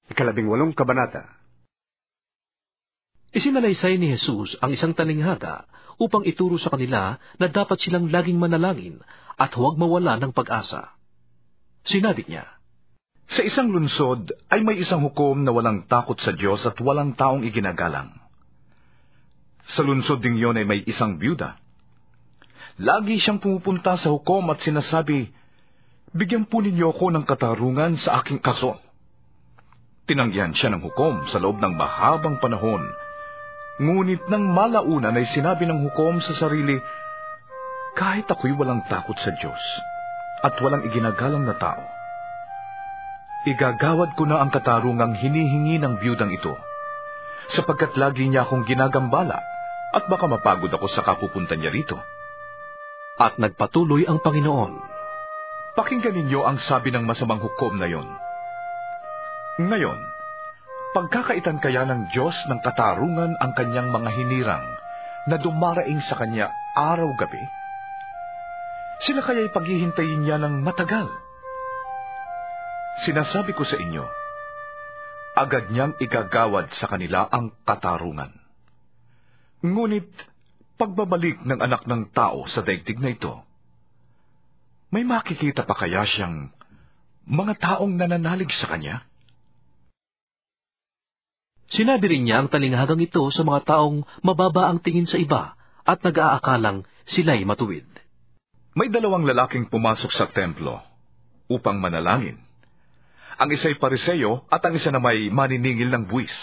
18 kabanata. Isinalaysay ni Jesus ang isang talinghaga upang ituro sa kanila na dapat silang laging manalangin at huwag mawala ng pag-asa. Sinabi niya, Sa isang lungsod ay may isang hukom na walang takot sa Diyos at walang taong iginagalang. Sa lungsod ding yon ay may isang byuda. Lagi siyang pumupunta sa hukom at sinasabi, "Bigyan po ninyo ako ng katarungan sa aking kaso." Tinanggihan siya ng hukom sa loob ng mahabang panahon. Ngunit nang malaunan ay sinabi ng hukom sa sarili, "Kahit ako'y walang takot sa Diyos at walang iginagalang na tao, igagawad ko na ang katarungang hinihingi ng biyudang ito, sapagkat lagi niya akong ginagambala at baka mapagod ako sa kapupunta niya rito." At nagpatuloy ang Panginoon, Pakinggan ninyo ang sabi ng masamang hukom na yon. Ngayon, pagkakaitan kaya ng Diyos ng katarungan ang kanyang mga hinirang na dumaraing sa kanya araw-gabi? Sila kaya'y paghihintayin niya ng matagal? Sinasabi ko sa inyo, agad niyang igagawad sa kanila ang katarungan. Ngunit, pagbabalik ng anak ng tao sa daigdig na ito, may makikita pa kaya siyang mga taong nananalig sa kanya? sinabi rin niya ang talinghagang ito sa mga taong mababa ang tingin sa iba at nag-aakalang sila'y matuwid. May 2 lalaking pumasok sa templo upang manalangin. Ang isa'y Pariseyo at ang isa na may maniningil ng buwis.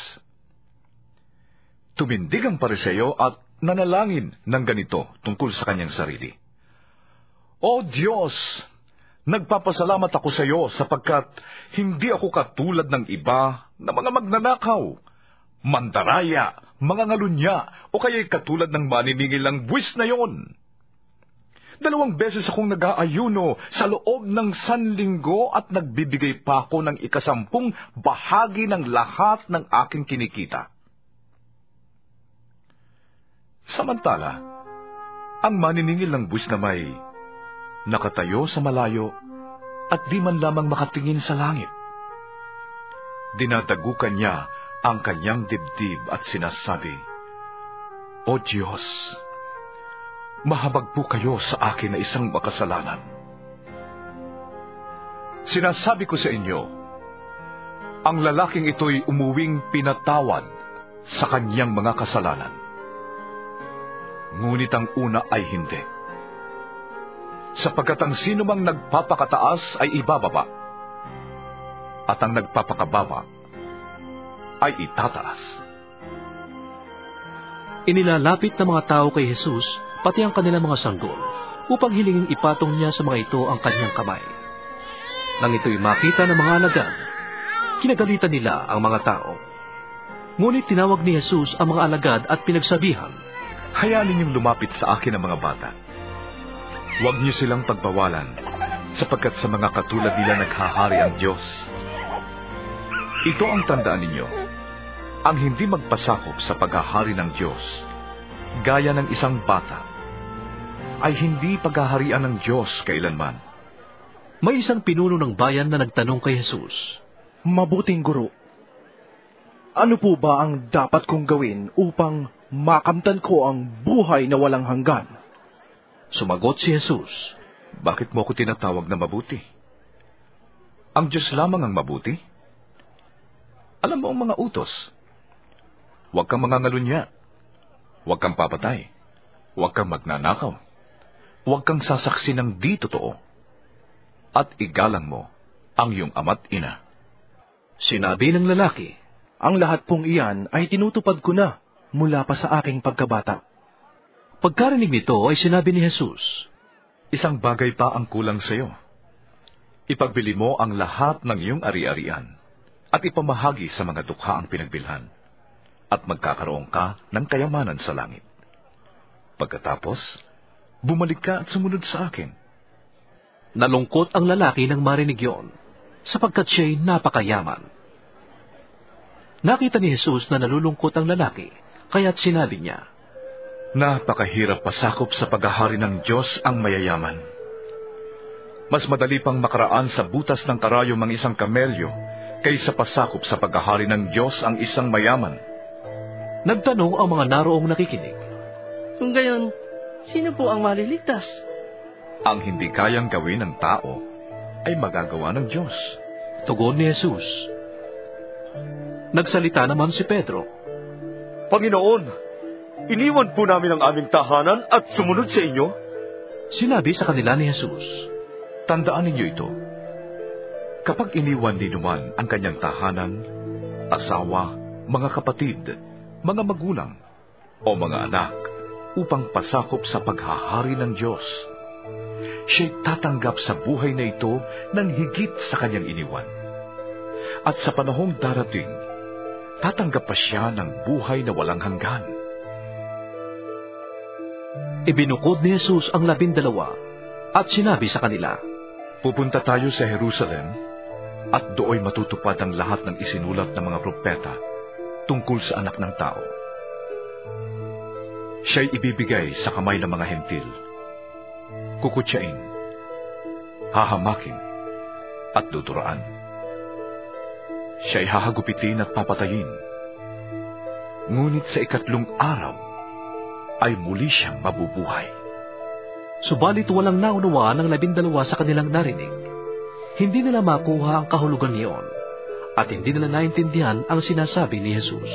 Tumindig ang Pariseyo at nanalangin ng ganito tungkol sa kanyang sarili. "O Diyos, nagpapasalamat ako sa iyo sapagkat hindi ako katulad ng iba na mga magnanakaw, mandaraya, mga ngalunya, o kaya'y katulad ng maniningil ng buwis na yon. 2 beses akong nag-aayuno sa loob ng 100 linggo at nagbibigay pa ako ng 10 bahagi ng lahat ng aking kinikita." Samantala, ang maniningil ng buwis na may nakatayo sa malayo at di man lamang makatingin sa langit. Dinadagukan niya ang kanyang dibdib at sinasabi, "O Diyos, mahabag po kayo sa akin na isang makasalanan. Sinasabi ko sa inyo, ang lalaking ito'y umuwing pinatawad sa kanyang mga kasalanan. Ngunit ang una ay hindi. Sapagkat ang sinumang nagpapakataas ay ibababa, at ang nagpapakababa ay itataas." Inilalapit ng mga tao kay Jesus pati ang kanilang mga sanggol upang hilingin ipatong niya sa mga ito ang kanyang kamay. Nang ito'y makita ng mga alagad, kinagalitan nila ang mga tao. Ngunit tinawag ni Jesus ang mga alagad at pinagsabihan, "Hayaan ninyong lumapit sa akin ang mga bata. Huwag niyo silang pagbawalan, sapagkat sa mga katulad nila naghahari ang Diyos. Ito ang tandaan ninyo, ang hindi magpasakop sa paghahari ng Diyos, gaya ng isang bata, ay hindi paghaharian ng Diyos kailanman." May isang pinuno ng bayan na nagtanong kay Jesus, "Mabuting guro, ano po ba ang dapat kong gawin upang makamtan ko ang buhay na walang hanggan?" Sumagot si Jesus, "Bakit mo ako tinatawag na mabuti? Ang Diyos lamang ang mabuti. Alam mo ang mga utos. Huwag kang mangangalunya. Huwag kang papatay. Huwag kang magnanakaw. Huwag kang sasaksi ng di totoo. At igalang mo ang iyong ama't ina." Sinabi ng lalaki, "Ang lahat pong iyan ay tinutupad ko na mula pa sa aking pagkabata." Pagkarinig nito ay sinabi ni Jesus, "Isang bagay pa ang kulang sa iyo. Ipagbili mo ang lahat ng iyong ari-arian at ipamahagi sa mga dukha ang pinagbilhan, at magkakaroon ka ng kayamanan sa langit. Pagkatapos, bumalik ka at sumunod sa akin." Nalungkot ang lalaki nang marinig yon, sapagkat siya'y napakayaman. Nakita ni Jesus na nalulungkot ang lalaki, kaya't sinabi niya, "Napakahirap pasakop sa paghahari ng Diyos ang mayayaman. Mas madali pang makaraan sa butas ng karayom ang isang kamelyo kaysa pasakop sa paghahari ng Diyos ang isang mayaman. Nagtanong ang mga naroong nakikinig. Kung gayon, sino po ang maliligtas? Ang hindi kayang gawin ng tao ay magagawa ng Diyos. Tugon ni Jesus. Nagsalita naman si Pedro. Panginoon, iniwan po namin ang aming tahanan at sumunod sa inyo. Sinabi sa kanila ni Jesus. Tandaan ninyo ito. Kapag iniwan ni Numan ang kanyang tahanan, asawa, mga kapatid, mga magulang, o mga anak, upang pasakop sa paghahari ng Diyos, siya'y tatanggap sa buhay na ito ng higit sa kanyang iniwan. At sa panahong darating, tatanggap pa siya ng buhay na walang hanggan. Ibinukod ni Jesus ang 12 at sinabi sa kanila, Pupunta tayo sa Jerusalem at dooy matutupad ang lahat ng isinulat ng mga propeta tungkol sa anak ng tao. Siya'y ibibigay sa kamay ng mga hentil, kukutsain, hahamakin, at duduraan. Siya'y hahagupitin at papatayin. Ngunit sa 3 araw ay muli siyang mabubuhay. Subalit walang naunawaan ng 12 sa kanilang narinig. Hindi nila makuha ang kahulugan niyon at hindi nila naintindihan ang sinasabi ni Jesus.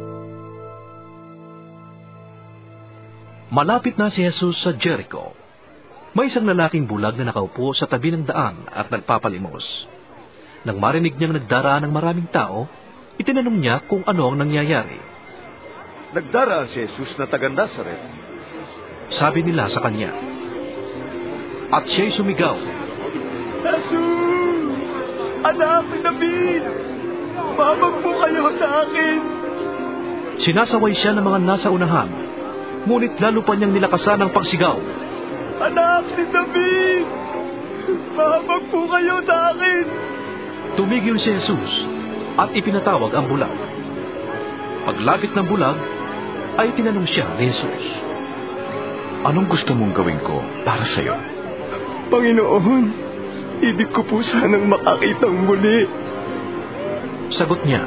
Malapit na si Jesus sa Jericho. May isang lalaking bulag na nakaupo sa tabi ng daan at nagpapalimos. Nang marinig niyang nagdaraan ng maraming tao, itinanong niya kung ano ang nangyayari. Nagdaraan si Jesus na taga Nazaret. Sabi nila sa kanya. At siya'y sumigaw. Jesus! Anak ni David! Mamag po kayo sa akin! Sinasaway siya ng mga nasa unahan, ngunit lalo pa niyang nilakasan ang pagsigaw. Anak ni David! Mamag po kayo sa akin! Tumigil si Jesus at ipinatawag ang bulag. Paglapit ng bulag, ay tinanong siya ni Jesus. Anong gusto mong gawin ko para sa iyo? Panginoon, ibig ko po sanang makakitang muli. Sagot niya.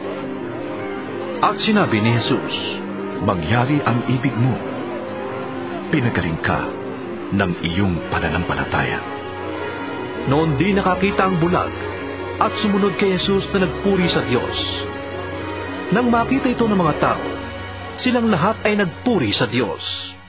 At sinabi ni Jesus, Mangyari ang ibig mo. Pinagaling ka ng iyong pananampalataya. Noon di nakakita ang bulag at sumunod kay Jesus na nagpuri sa Diyos. Nang makita ito ng mga tao, silang lahat ay nagpuri sa Diyos.